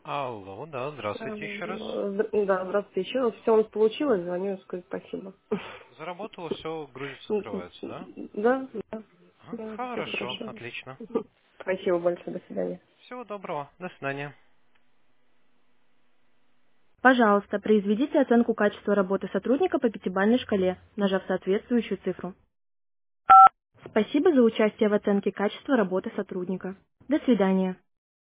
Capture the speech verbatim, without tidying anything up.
Алло, да, здравствуйте еще раз. Эм, э, Да, здравствуйте еще раз. Все у нас получилось, звоню сказать спасибо. Заработало, все, грузится, открывается, да? Да, да, Ага, да, все хорошо, хорошо. отлично. Спасибо большое, до свидания. Всего доброго, до свидания. Пожалуйста, произведите оценку качества работы сотрудника по пятибалльной шкале, нажав соответствующую цифру. Спасибо за участие в оценке качества работы сотрудника. До свидания.